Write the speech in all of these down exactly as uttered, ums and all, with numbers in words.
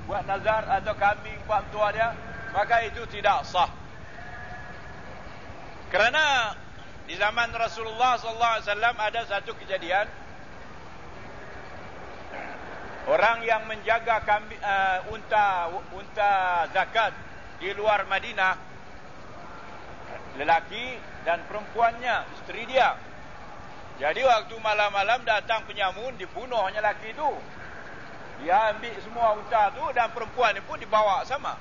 buat nazar atau kambing buat tua dia, maka itu tidak sah. Kerana di zaman Rasulullah sallallahu alaihi wasallam ada satu kejadian, orang yang menjaga kambing, uh, unta unta zakat di luar Madinah, lelaki dan perempuannya, isteri dia. Jadi waktu malam-malam datang penyamun, dibunuhnya lelaki itu. Dia ambil semua unta tu dan perempuan pun dibawa sama.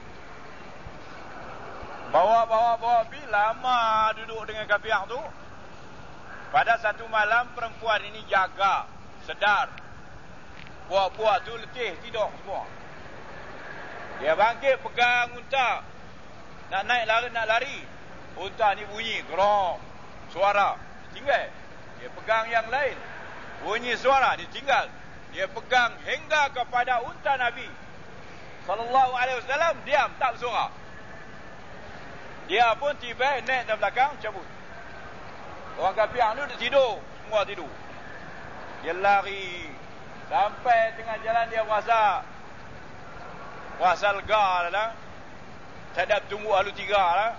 Bawa-bawa-bawa pi lama duduk dengan kafiah tu. Pada satu malam perempuan ini jaga, sedar. Puak-puak tu letih, tidur semua. Dia bangkit pegang unta. Nak naik lari, nak lari. Unta ni bunyi, gerong. Suara, ditinggal. Dia pegang yang lain. Bunyi suara, ditinggal. Dia pegang hingga kepada unta Nabi sallallahu alaihi wasallam, diam, tak bersuara. Dia pun tiba naik dari belakang, cabut. Orang kafir tu tidur, semua tidur. Dia lari sampai tengah jalan, dia rasa rasa lega lah. Tak ada tunggu alu tiga lah.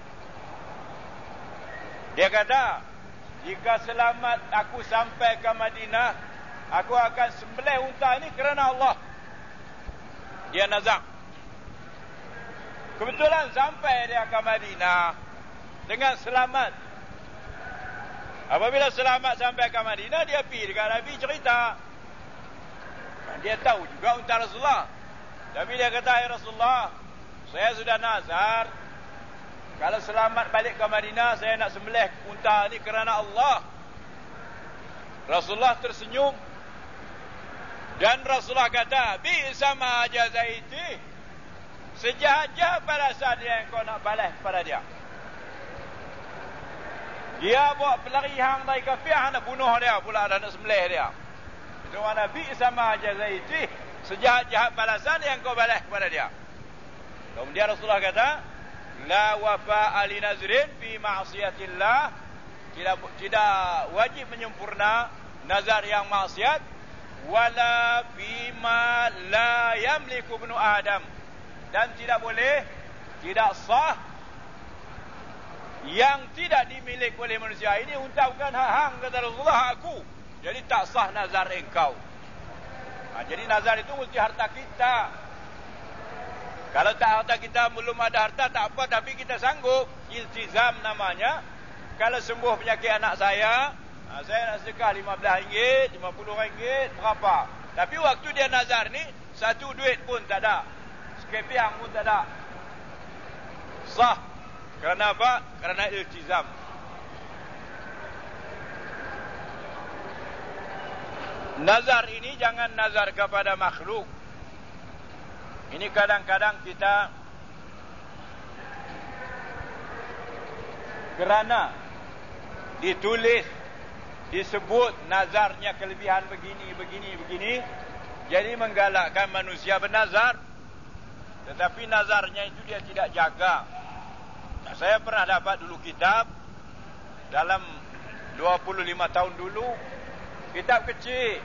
Dia kata, jika selamat aku sampai ke Madinah, aku akan sembelih unta ini kerana Allah. Dia nazak. Kebetulan sampai dia ke Madinah dengan selamat. Apabila selamat sampai ke Madinah, dia pergi dekat Nabi cerita. Dia tahu juga unta Rasulullah. Tapi dia kata, ya Rasulullah, saya sudah nazar, kalau selamat balik ke Madinah, saya nak sembelih unta ini kerana Allah. Rasulullah tersenyum. Dan Rasulullah kata, bi'sa ma jazaiti, sejahat-jahat balasan yang kau nak balas pada dia. Dia bawa pelari hang dari kafir, nak bunuh dia pula, dah nak sembelih dia. Itu mana bi'sa ma jazaiti, sejahat-jahat balasan yang kau balas kepada dia. Kemudian Rasulullah kata, la wafa'a li nazrin fi ma'siyatillah, tidak tidak wajib menyempurna nazar yang maksiat, wala bima la yamliku ibnu Adam, dan tidak boleh, tidak sah yang tidak dimiliki oleh manusia. Ini unta bukan hak hang, kata Rasulullah, aku. Jadi tak sah nazar engkau. Ha, jadi nazar itu mesti harta kita. Kalau tak harta kita, belum ada harta, tak apa, tapi kita sanggup. Iltizam namanya. Kalau sembuh penyakit anak saya, ha, saya nak sedekah lima belas ringgit, lima puluh ringgit, berapa. Tapi waktu dia nazar ni, satu duit pun tak ada. Sekepiang pun tak ada. Sah. Kerana apa? Kerana iltizam. Nazar ini jangan nazar kepada makhluk. Ini kadang-kadang kita kerana ditulis, disebut nazarnya kelebihan begini, begini, begini, jadi menggalakkan manusia bernazar, tetapi nazarnya itu dia tidak jaga. Nah, saya pernah dapat dulu kitab dalam dua puluh lima tahun dulu, kitab kecil.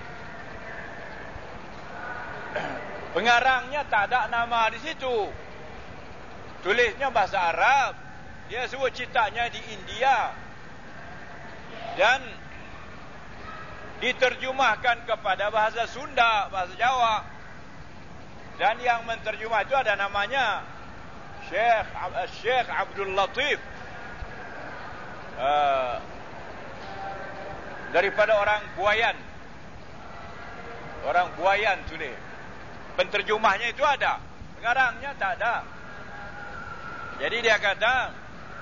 Pengarangnya tak ada nama di situ. Tulisnya bahasa Arab. Dia sebut cetaknya di India. Dan diterjemahkan kepada bahasa Sunda, bahasa Jawa. Dan yang menterjemah itu ada namanya Syekh Syekh Abdul Latif. Uh, daripada orang Buayan. Orang Buayan tulis. Penterjemahnya itu ada, pengarangnya tak ada. Jadi dia kata,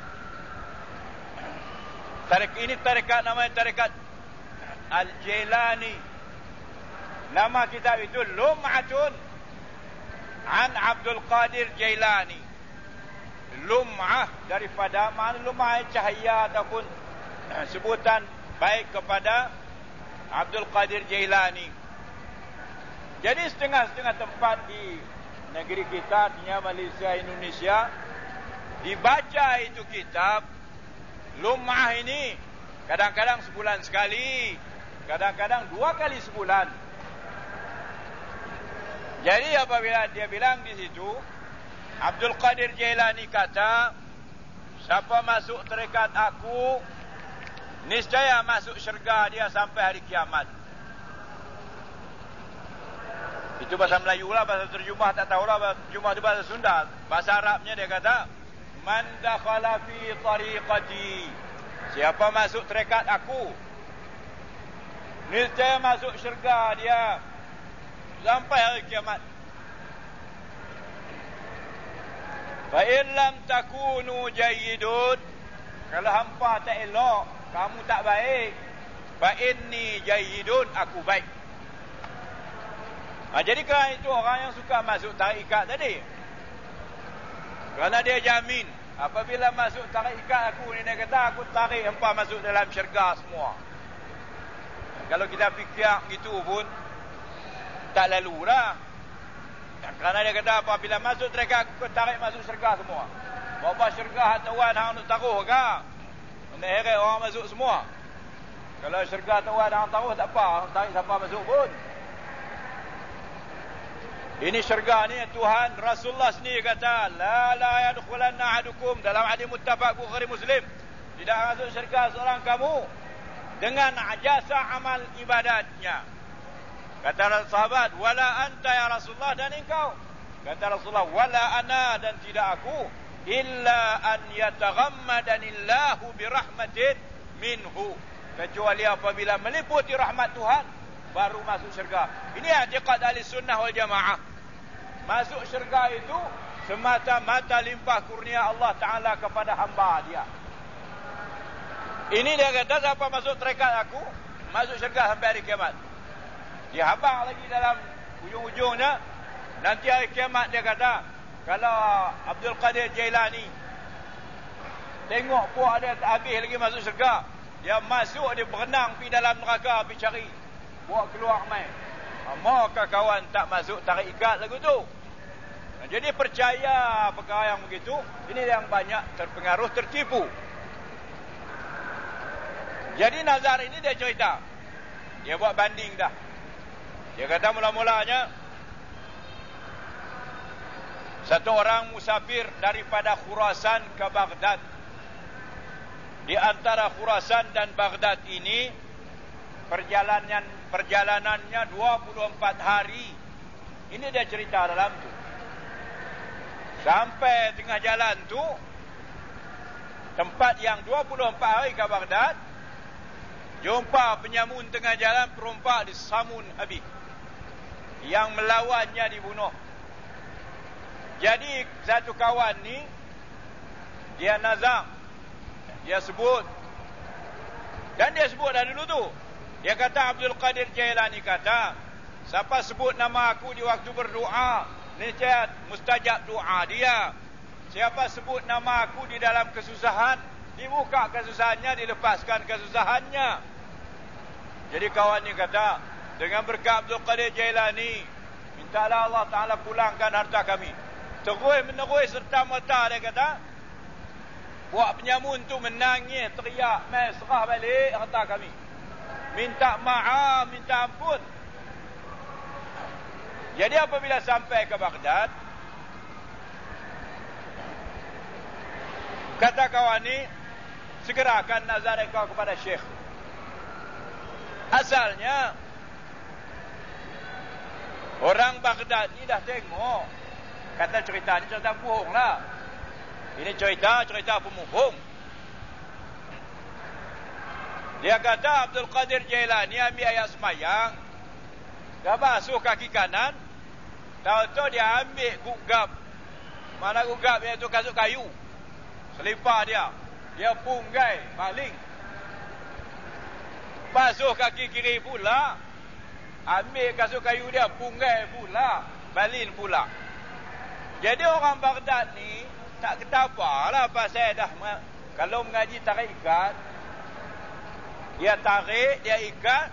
tarik ini tarekat, namanya tarekat Al-Jailani. Nama kitab itu Lum'atun an Abdul Qadir Jailani. Lum'ah daripada mana lum'ah, cahaya ataupun sebutan baik kepada Abdul Qadir Jailani. Jadi setengah-setengah tempat di negeri kita, artinya Malaysia, Indonesia, dibaca itu kitab Lum'ah ini kadang-kadang sebulan sekali, kadang-kadang dua kali sebulan. Jadi apabila dia bilang di situ, Abdul Qadir Jailani kata, siapa masuk tarekat aku, niscaya masuk syurga dia sampai hari kiamat. Itu bahasa Melayu lah, bahasa terjemah tak tahulah, bahasa terjemah itu bahasa Sunda. Bahasa Arabnya dia kata, man dakhala fi tariqati, siapa masuk tarekat aku, niscaya masuk syurga dia sampai hari kiamat. Fa in lam takunu jayyidun, kalau hampa tak elok, kamu tak baik, fa inni jayyidun, aku baik. Ha, jadi kerana itu orang yang suka masuk tarikat tadi, kerana dia jamin apabila masuk tarikat aku ni, dia kata aku tarik hampa masuk dalam syurga semua. Kalau kita fikir gitu pun tak lalu lah. Kerana dia kata apabila masuk tarikat aku tarik masuk syurga semua. Bapak syurga tuan hang nak taruh ke? Nak heret orang masuk semua. Kalau syurga tuan hang taruh tak apa, tarik siapa masuk pun. Ini syurga ni Tuhan, Rasulullah sendiri kata, la la yadkhulanna ahadukum, dalam hadis muttafaq Bukhari Muslim, tidak masuk syurga seorang kamu dengan jasa amal ibadatnya. Kata sahabat, wala anta ya Rasulullah, dan engkau? Kata Rasulullah, wala ana, dan tidak aku, illa an yataghammadanillahu birahmatin minhu, kecuali apabila meliputi rahmat Tuhan baru masuk syurga. Ini i'tiqad ahli sunnah wal jamaah. Masuk syurga itu semata-mata limpah kurnia Allah Ta'ala kepada hamba dia. Ini dia kata, siapa masuk tarekat aku, masuk syurga sampai hari kiamat. Dia habang lagi dalam ujung-ujungnya, nanti hari kiamat dia kata, kalau Abdul Qadir Jailani tengok puak dia tak habis lagi masuk syurga, dia masuk, dia berenang pergi dalam neraka, pergi cari buat keluar main. Maka kawan tak masuk tarikat lagu tu. Jadi percaya perkara yang begitu, ini yang banyak terpengaruh, tertipu. Jadi Nazar ini dia cerita, dia buat banding dah. Dia kata mula-mulanya satu orang musafir daripada Khurasan ke Baghdad. Di antara Khurasan dan Baghdad ini perjalanan perjalanannya dua puluh empat hari. Ini dia cerita dalam tu. Sampai tengah jalan tu, tempat yang dua puluh empat hari ke Baghdad, jumpa penyamun tengah jalan, perompak disamun habis. Yang melawannya dibunuh. Jadi satu kawan ni, dia nazar, dia sebut, dan dia sebut dah dulu tu. Dia kata, Abdul Qadir Jailani kata, siapa sebut nama aku di waktu berdoa, niscaya mustajab doa dia. Siapa sebut nama aku di dalam kesusahan, dibuka kesusahannya, dilepaskan kesusahannya. Jadi kawan ni kata, dengan berkat Abdul Qadir Jailani, mintalah Allah Ta'ala pulangkan harta kami. Terus menerus serta merta, dia kata, buat penyamun tu menangis, teriak, mai serah balik harta kami. Minta maaf, minta ampun. Jadi apabila sampai ke Baghdad, kata kawan ni, segerakan nazar kau kepada Syekh. Asalnya orang Baghdad ni dah tengok, kata cerita ni cerita bohong lah. Ini cerita, cerita pemuhung. Dia kata Abdul Qadir Jailani ambil ayat semayang, dia basuh kaki kanan, tahu-tahu dia ambil gugap. Mana gugap? Iaitu kasut kayu, selipar dia, dia punggai maling. Basuh kaki kiri pula, ambil kasut kayu dia, punggai pula, balin pula. Jadi orang Baghdad ni tak ketapa lah pasal dah, kalau mengaji tarikat, dia tarik, dia ikat,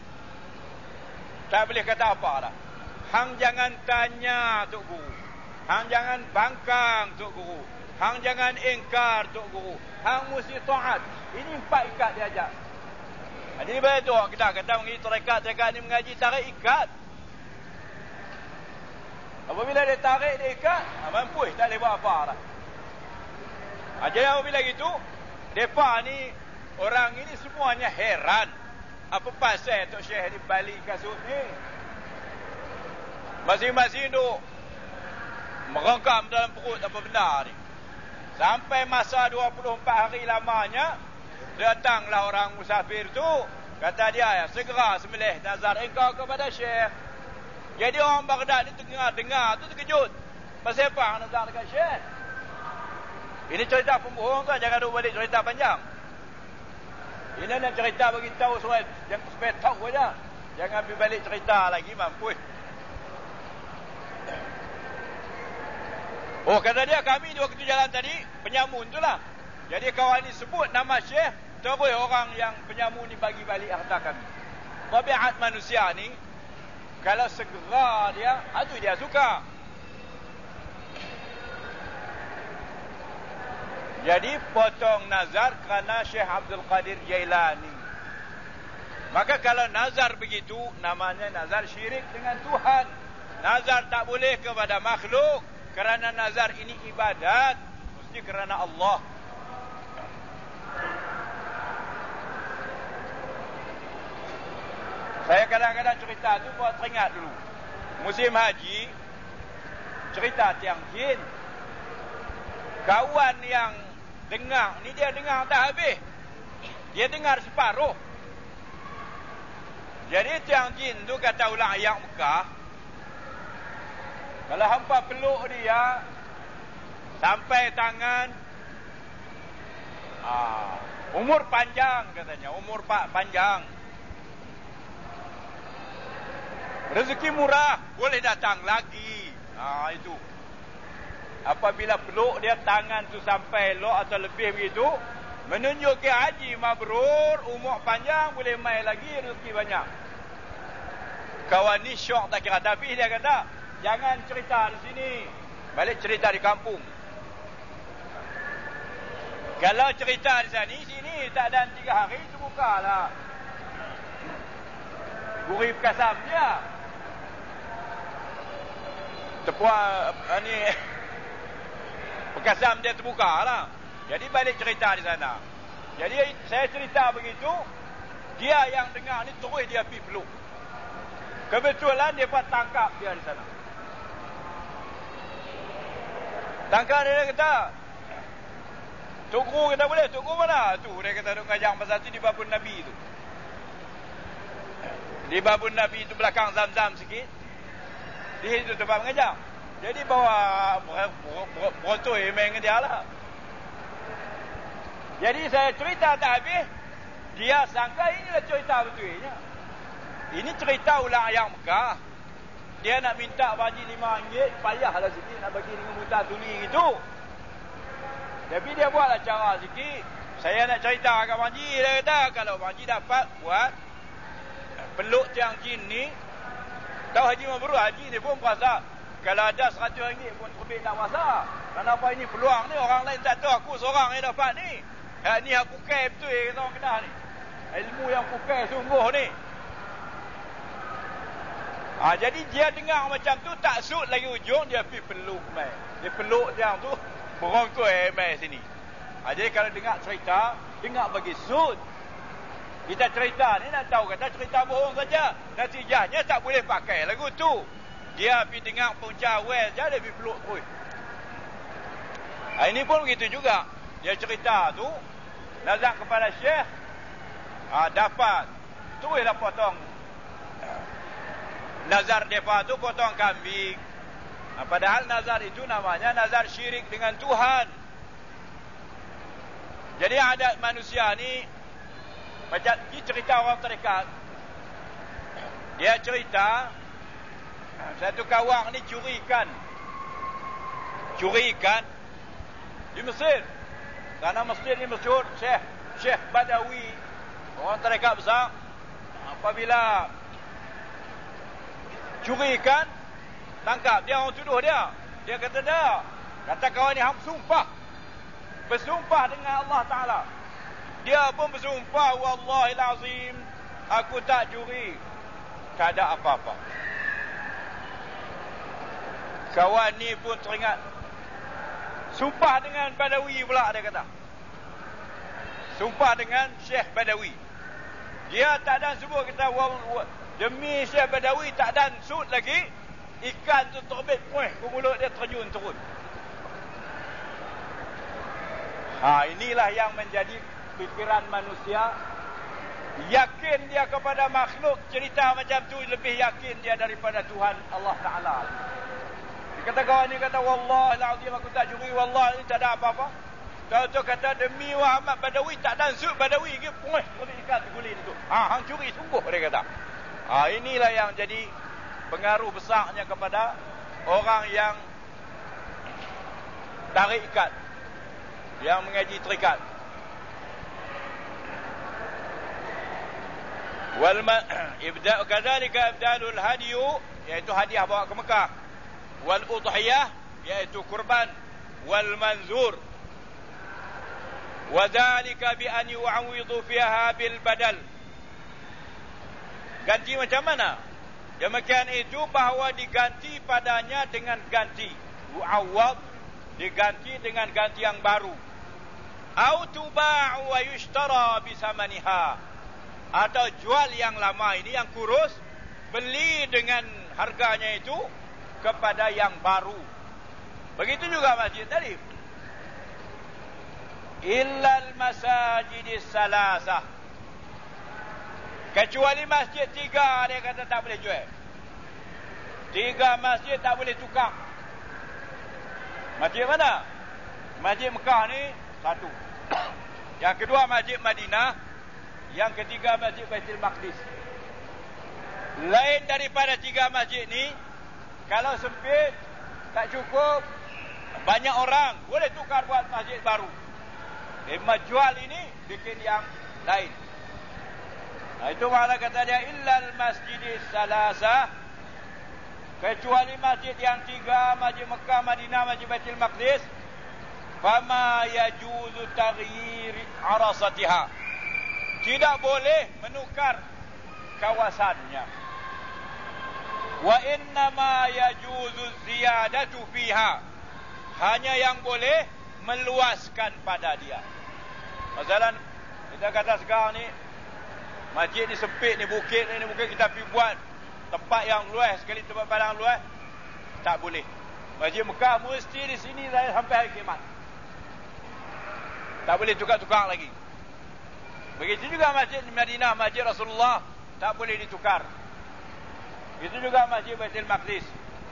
tak boleh kata apa dah. Hang jangan tanya Tok Guru, hang jangan bangkang Tok Guru, hang jangan ingkar Tok Guru, hang mesti taat. Ini empat ikat dia ajar. Jadi betul kita kata mengaji tarekat, tarekat ni mengaji tarik ikat. Apabila dia tarik, dia ikat, ha, mampu, tak boleh buat apa dah. Ha, jadi apabila gitu, mereka ni, orang ini semuanya heran. Apa pasal Tok Syekh ni balik kasut ni? Masing-masing duk merengkam dalam perut apa benda ni. Sampai masa dua puluh empat hari lamanya, datanglah orang musafir tu, kata dia, segera sembelih nazar engkau kepada Syekh. Jadi orang Baghdad ni dengar-dengar tu terkejut. Pasal apa nazar dekat Syekh? Ini cerita pembohong tu, jangan duk balik cerita panjang. Ini nak cerita bagi tahu supaya yang supaya tahu aja. Jangan pergi balik cerita lagi, mampu. Oh, kata dia, kami di waktu jalan tadi, penyamun tu lah. Jadi kawan ni sebut nama Syekh, terus orang yang penyamun ni bagi balik harta kami. Tabiat manusia ni, kalau segera dia, itu dia suka. Jadi potong nazar kerana Syekh Abdul Qadir Jailani. Maka kalau nazar begitu, namanya nazar syirik dengan Tuhan. Nazar tak boleh kepada makhluk. Kerana nazar ini ibadat, mesti kerana Allah. Saya kadang-kadang cerita tu buat teringat dulu. Musim haji, cerita Tianjin. Kawan yang dengar, ni dia dengar dah habis. Dia dengar separuh. Jadi Tianjin tu kata ulang ayat Mekah, kalau hampa peluk dia sampai tangan, ah, umur panjang katanya, umur pak panjang, rezeki murah, boleh datang lagi. Ah, itu. Apabila peluk dia tangan tu sampai elok atau lebih begitu, menunjuk ke haji mabrur, umur panjang, boleh mai lagi, rezeki banyak. Kawan ni syok tak kira, tapi dia kata, jangan cerita di sini, balik cerita di kampung. Kalau cerita di sini, sini tak ada tiga hari, itu bukalah gurih kasam dia. Tepua ni Bekasam dia terbuka lah. Jadi balik cerita di sana. Jadi saya cerita begitu, dia yang dengar ni terus dia pergi peluk. Kebetulan dia buat tangkap dia di sana. Tangkap dia, dia kata, Tok Guru kata boleh, Tok Guru mana? Tu dia kata duk ngajak pasal tu di babun Nabi tu. Di babun Nabi tu belakang Zam-Zam sikit. Di situ tempat mengajar. Jadi bawa berotoi main dengan dia lah. Jadi saya cerita tak habis, dia sangka inilah cerita betulnya. Ini cerita ulang ayat Mekah. Dia nak minta bagi lima ringgit, payahlah sikit nak bagi dengan muta tuli gitu. Tapi dia buatlah cara sikit. Saya nak cerita kat Bang Ji, dia kata kalau Bang Ji dapat buat peluk Tianjin ni, tahu Haji Mabrur, Haji ni pun berasa kalau ada seratus ringgit pun terbit nak rasa. Kenapa ini peluang ni, orang lain tak tahu, aku seorang yang dapat ni. Ha, ni aku kai betul kata orang Kedah ni. Ilmu yang aku kai sungguh ni. Ha, jadi dia dengar macam tu, tak sud lagi ujung, dia pergi peluk mai. Dia peluk dia tu, berongkoi mai sini. Ha, jadi kalau dengar cerita, dengar bagi sud. Kita cerita ni nak tahu, kata cerita bohong saja. Natijahnya tak boleh pakai lagu tu. Dia pergi dengar punca awal je, dia pergi peluk terus. Ha, ini pun begitu juga. Dia cerita tu, nazar kepada Syekh, ha, dapat, terus dah potong. Nazar mereka tu potong kambing. Ha, padahal nazar itu namanya nazar syirik dengan Tuhan. Jadi adat manusia ni, macam ni cerita orang tarekat. Dia cerita, satu kawan ni curi ikan. Curi ikan di Mesir. Karena Mesir ni masyhur Syekh Syekh Badawi, orang tarekat besar. Apabila curi ikan, tangkap dia, orang tuduh dia. Dia kata dia, kata kawan ni hang sumpah. Bersumpah dengan Allah Ta'ala. Dia pun bersumpah, Wallahil Azim, aku tak curi. Tak ada apa-apa. Kawan ni pun teringat. Sumpah dengan Badawi pula dia kata. Sumpah dengan Syekh Badawi. Dia tak dan sebut kita demi Syekh Badawi tak dan sud lagi. Ikan tu terbit puih ke mulut dia, terjun turun. Ha, inilah yang menjadi fikiran manusia. Yakin dia kepada makhluk, cerita macam tu lebih yakin dia daripada Tuhan Allah Ta'ala. Dia kata kawan ni kata, Wallahilazim aku tak curi, wallah ni tak ada apa-apa. Tahu-tahu kata demi Muhammad Badawi tak dan sud Badawi ke puih terbit ikan tergulin tu. Ha, hang curi sungguh dia kata. Ha, inilah yang jadi pengaruh besarnya kepada orang yang tarik ikat, yang mengaji terikat. Wal ibda kadzalika ibdalul hadiyu, iaitu hadiah bawa ke Mekah. Wal udhiyah, iaitu kurban. Wal manzur, wa dzalika bi an yu'awidu fiha bil badal. Ganti macam mana? Demikian itu bahawa diganti padanya dengan ganti. Mu'awwad, diganti dengan ganti yang baru. Au tuba'u wa yushtara bisamaniha. Atau jual yang lama ini, yang kurus, beli dengan harganya itu kepada yang baru. Begitu juga masjid tadi. Illal masajidis salasah, kecuali masjid tiga, dia kata tak boleh jual. Tiga masjid tak boleh tukar. Masjid mana? Masjid Mekah ni satu. Yang kedua Masjid Madinah. Yang ketiga Masjid Baitul Maqdis. Lain daripada tiga masjid ni, kalau sempit, tak cukup, banyak orang, boleh tukar buat masjid baru. Eh, jual ini, bikin yang lain. Nah, itu makna kata dia, illal masjidis salasah, kecuali masjid yang tiga, Masjid Mekah, Madinah, Masjid Baitul Maqdis, fama yajuzu taghyir arasatiha, tidak boleh menukar kawasannya. Wa innama yajuzu ziyadatu fiha, hanya yang boleh meluaskan pada dia. Masalah kita kata sekarang ni, masjid ni sempit ni, bukit ni, bukit kita pergi buat tempat yang luas sekali, tempat padang luas, tak boleh. Masjid Mekah mesti di sini sampai hari kiamat, tak boleh tukar-tukar lagi. Begitu juga Masjid Madinah, Masjid Rasulullah, tak boleh ditukar. Itu juga Masjid Baitul Maqdis.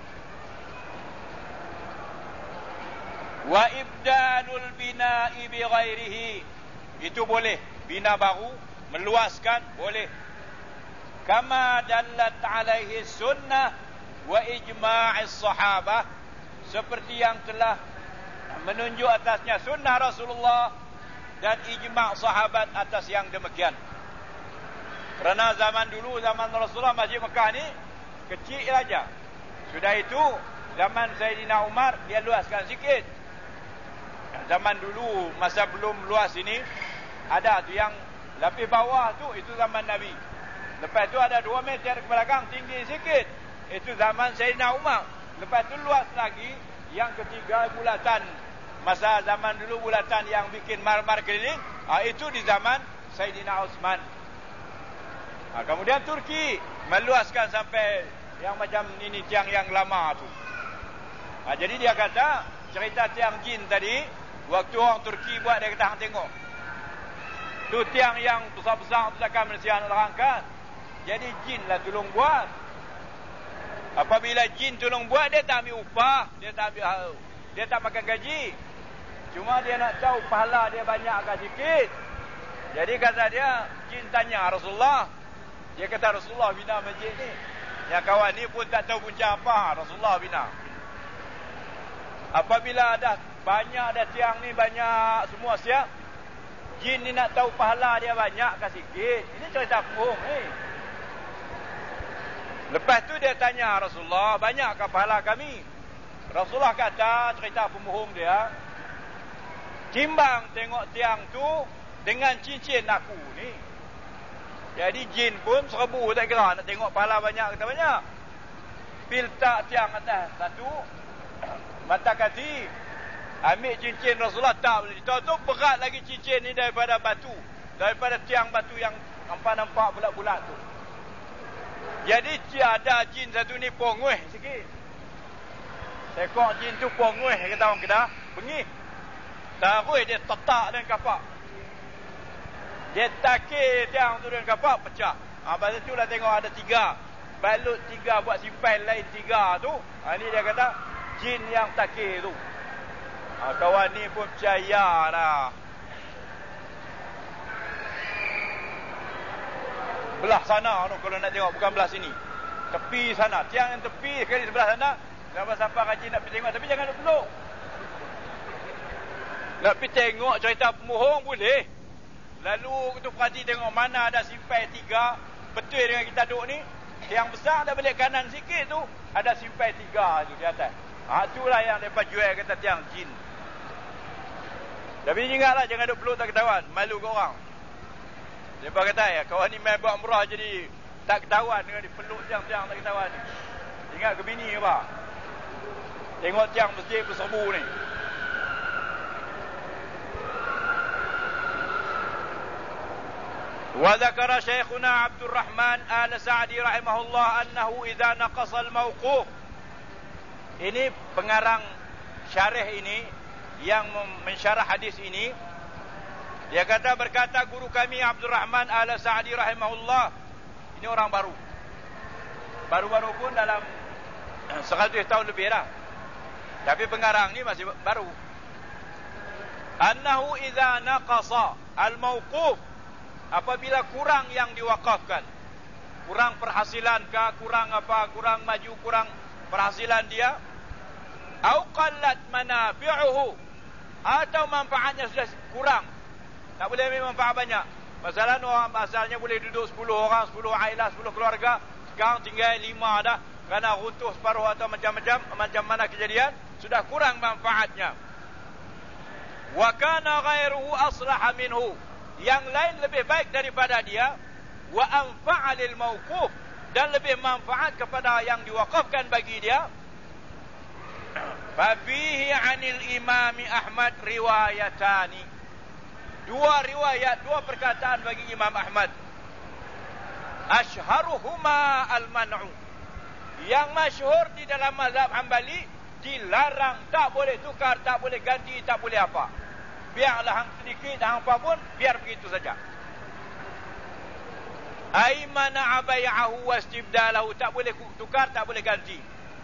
Wa ibdalul bina'i bi ghairihi, itu boleh. Bina baru, meluaskan, boleh. Kama dallat alaihi sunnah wa ijma'is sahabah, seperti yang telah menunjuk atasnya sunnah Rasulullah dan ijma' sahabat atas yang demikian. Kerana zaman dulu, zaman Rasulullah, Masjid Mekah ni kecil saja. Sudah itu, zaman Sayyidina Umar, dia luaskan sikit. Zaman dulu, masa belum luas ini, ada tu yang lapis bawah tu, itu zaman Nabi. Lepas tu ada dua meter ke belakang, tinggi sikit. Itu zaman Sayyidina Umar. Lepas tu luas lagi, yang ketiga bulatan. Masa zaman dulu bulatan yang bikin mar-mar keliling, ha, itu di zaman Sayyidina Utsman. Ha, kemudian Turki meluaskan sampai yang macam ini, tiang yang lama tu. Ha, jadi dia kata, cerita tiang jin tadi, waktu orang Turki buat, dia kata, hang tengok. Tu tiang yang besar-besar tu takkan Malaysia nak terangkat. Jadi jin lah tolong buat. Apabila jin tolong buat, dia tak ambil upah, dia tak ambil, dia tak makan gaji. Cuma dia nak tahu pahala dia banyak ke sikit. Jadi kata dia, jin tanya Rasulullah. Dia kata Rasulullah bina masjid ni. Yang kawan ni pun tak tahu punca apa, Rasulullah bina. Apabila dah banyak, dah tiang ni banyak, semua siap, jin ni nak tahu pahala dia banyak ke sikit. Ini cerita bohong ni. Lepas tu dia tanya Rasulullah, banyak ke pahala kami? Rasulullah kata, cerita pembohong dia, timbang tengok tiang tu dengan cincin aku ni. Jadi jin pun serbu, tak kira nak tengok pahala banyak ke tak banyak. piltak tiang atas satu mata kaki, ambil cincin Rasulullah, tak boleh ditutup. Berat lagi cincin ni daripada batu, daripada tiang batu yang nampak-nampak bulat-bulat tu. Jadi ada jin satu ni ponguih sikit. Sekok jin tu ponguih, kata orang Kedah, bengih. Taruh dia tetak dengan kapak. Dia takir tiang tu dengan kapak, pecah. Ha, pasal tu lah tengok ada tiga. Balut tiga, buat simpan lain tiga tu. Ha, ni dia kata jin yang takir tu. Ha, kawan ni pun percaya dah. Belah sana tu kalau nak tengok, bukan belah sini. Tepi sana, tiang yang tepi sekali sebelah sana. Siapa-siapa kaji nak pergi tengok, tapi jangan duduk peluk. Nak pergi tengok cerita pemohong boleh. Lalu tu kaji tengok mana ada simpai tiga, betul dengan kita duduk ni. Tiang besar ada balik kanan sikit tu, ada simpai tiga tu di atas. Ha, itulah yang mereka jual kata tiang jin. Tapi ingatlah jangan duduk peluk tak ketahuan, malu ke orang. Mereka kata ya, kawan ni main buat umrah jadi tak ketahuan dengan dipeluk tiang-tiang tak ketahuan ni. Ingat ke bini ke apa? Tengok tiang masjid berserbu ni. Wa dzakara Syekhuna Abdul Rahman Al-Sa'di rahimahullah annahu idza naqasa al-mawquf. Ini pengarang syarah ini yang mensyarah hadis ini. Dia kata, berkata guru kami Abdul Rahman Al-Sa'di rahimahullah. Ini orang baru. Baru-baru pun dalam seratus tahun lebih dah. Tapi pengarang ni masih baru. Annahu idza naqasa al-mawquf, apabila kurang yang diwakafkan, kurang perhasilan kah, kurang apa, kurang maju, kurang perhasilan dia, au qallat manafi'uhu, atau manfaatnya sudah kurang, tak boleh ambil manfaat banyak. Masalah orang asalnya boleh duduk sepuluh orang, sepuluh ailah, sepuluh keluarga, sekarang tinggal lima dah, kerana runtuh separuh atau macam-macam, macam mana kejadian, sudah kurang manfaatnya. Wa kana ghairuhu aslaha minhu, yang lain lebih baik daripada dia. Wa anfa'a lil mawquf, dan lebih manfaat kepada yang diwakafkan bagi dia. Fa fihi 'anil imami Ahmad riwayatani, dua riwayat, dua perkataan bagi Imam Ahmad. Ashharuhuma al-man'u, yang masyhur di dalam mazhab Hambali, dilarang, tak boleh tukar, tak boleh ganti, tak boleh apa. Biarlah hang sedikit, hang apa pun, biar begitu saja. Ai mana abay'ahu wastibdalahu, tak boleh tukar, tak boleh ganti.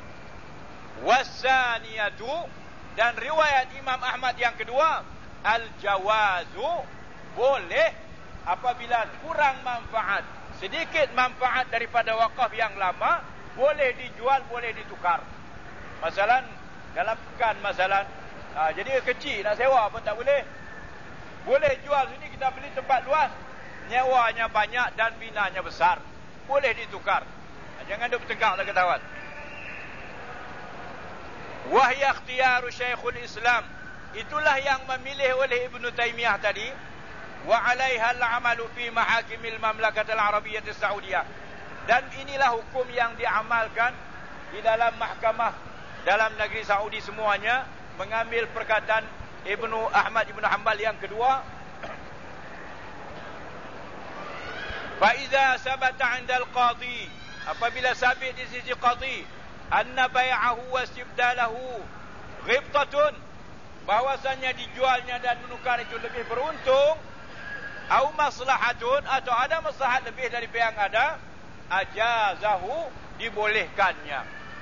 Wasaniyatu, dan riwayat Imam Ahmad yang kedua, al-jawazu, boleh apabila kurang manfaat, sedikit manfaat daripada wakaf yang lama, boleh dijual, boleh ditukar. Masalan dalam pekan, masalan ha, jadi kecil nak sewa pun tak boleh. Boleh jual sini, kita beli tempat luas, nyewanya banyak dan binanya besar, boleh ditukar. Jangan duk bertengkar lah ketahuan. Wahya ikhtiyaru Syekhul Islam, itulah yang memilih oleh Ibnu Taimiyah tadi. Wa 'alaiha al-'amalu fi mahakimil Mamlakatil Arabiyyah Saudiyah, dan inilah hukum yang diamalkan di dalam mahkamah dalam negeri Saudi semuanya, mengambil perkataan Ibnu Ahmad Ibnu Hanbal yang kedua. Fa iza sabata 'inda al-qadhi, apabila sabit di sisi qadhi, anna bai'ahu wa istibdalahu ghibtatun, bahwasanya dijualnya dan menukar itu lebih beruntung, au maslahatun, atau ada maslahat lebih dari yang ada, ajazahu, dibolehkannya.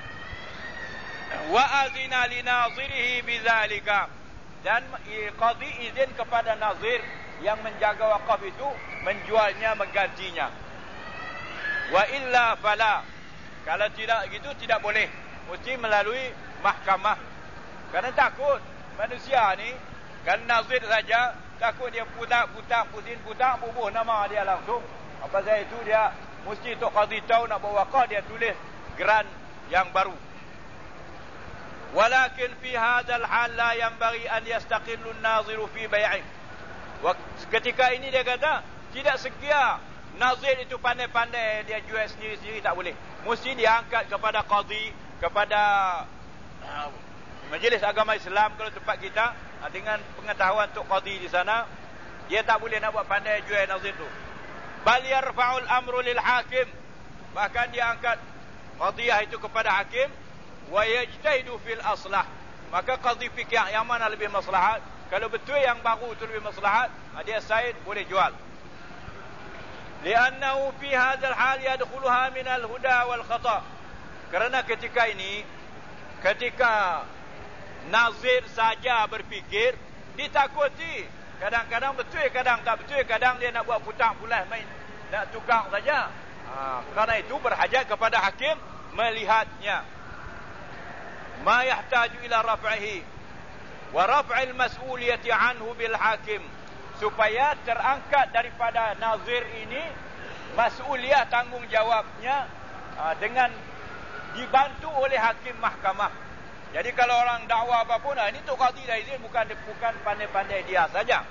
Wa azina li nazirihi bidzalika, dan qadhi izin kepada nazir yang menjaga wakaf itu menjualnya, menggantinya. Wa illa fala, kalau tidak gitu tidak boleh, mesti melalui mahkamah. Kerana takut manusia ni, kan nazir saja takut dia putak-putak, putin-putak, bubuh nama dia langsung. Apa saya itu dia mesti tok qadhi tahu nak buat wakaf, dia tulis geran yang baru. Walakin fi hadzal hal la yanbaghi an yastaqillu an-naziru fi bai'i. Ketika ini dia kata tidak sekia nazir itu pandai-pandai dia jual sendiri-sendiri, tak boleh. mesti diangkat kepada qadhi, kepada uh, Majlis Agama Islam kalau tempat kita, uh, dengan pengetahuan Tok Qadhi di sana. Dia tak boleh nak buat pandai jual nazir tu. Bal yarfa'ul amru lil hakim, bahkan dia angkat qadhiyah itu kepada hakim. Wa yajtahidu fil aslah, maka qadhi fikih yang mana lebih maslahat. Kalau betul yang baru itu lebih maslahat, dia said boleh jual. Li'annahu fi hadzal hal yadkhuluha min al-huda wal khata. Kerana ketika ini, ketika nazir saja berfikir, ditakuti. Kadang-kadang betul, kadang tak betul, kadang dia nak buat putang pulas main, nak tukar saja. Ha, kerana itu berhajat kepada hakim melihatnya. Ma yahtaju ila raf'ihi wa raf'il mas'uliyati anhu bil hakim, supaya terangkat daripada nazir ini mas'uliyah, tanggungjawabnya, aa, dengan dibantu oleh hakim mahkamah. Jadi kalau orang dakwa apa pun, ini tu qadhi dah izin, bukan bukan pandai-pandai dia saja.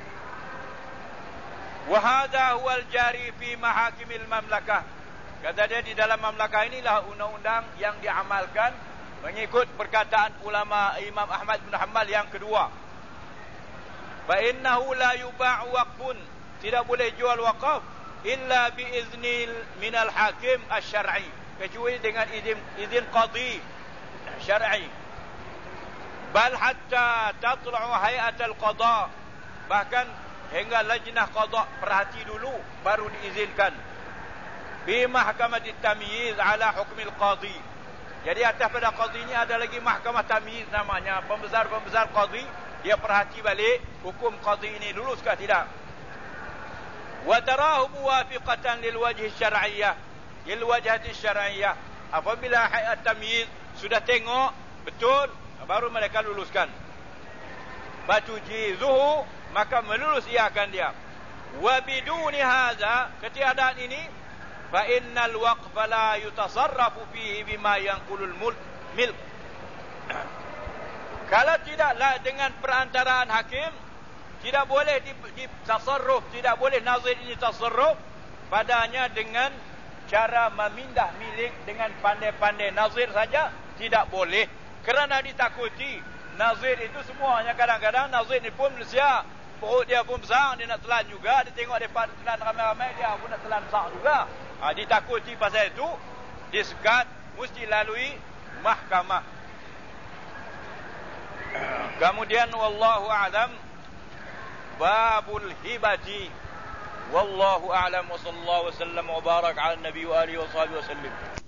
Wa hadha huwal jari fi mahakimil mamlakah. Kata dia, di dalam mamlakah inilah undang-undang yang diamalkan mengikut perkataan ulama Imam Ahmad bin Hanbal yang kedua. Fa innahu la yuba'u waqfun, tidak boleh jual waqaf illa bi iznil minal hakim asy-syar'i, kecuali dengan izin izin qadhi syar'i. Bal hatta tatlu'u hayatul qada, bahkan hingga lajnah qada perhati dulu baru diizinkan. Bi mahkamatit tamyiz ala hukmil qadhi. Jadi atas pada qadhi ini ada lagi mahkamah tamyiz namanya, pembesar-pembesar qadhi, dia perhati balik hukum qadhi ini lulus ke tidak. Wa tarahu muwafiqatan lil wajhi syar'iyyah, lil wajhati syar'iyyah. Apabila hayat tamyiz sudah tengok betul, baru mereka luluskan. Batujizuhu, maka melulus iakan dia. Wa biduni hadza, ketiadaan ini, fa innal waqfa la yutasarrafu fihi bima yanqulul mulk milk. Kalau tidaklah dengan perantaraan hakim, tidak boleh ditasarruf, tidak boleh nazir ini tasarruf padanya dengan cara memindah milik dengan pandai-pandai. Nazir saja tidak boleh, kerana ditakuti nazir itu semuanya. Kadang-kadang nazir ni pun Malaysia, perut dia pun besar, dia nak telan juga. Dia tengok depan telan ramai-ramai, dia pun nak telan besar juga. Ha, ditakuti pasal itu, disekat, mesti lalui mahkamah. Kemudian wallahu a'lam, babul hibati. Wallahu a'lam, wa sallallahu wa sallam wa barak ala nabi wa alihi wa sahbihi wa sallim.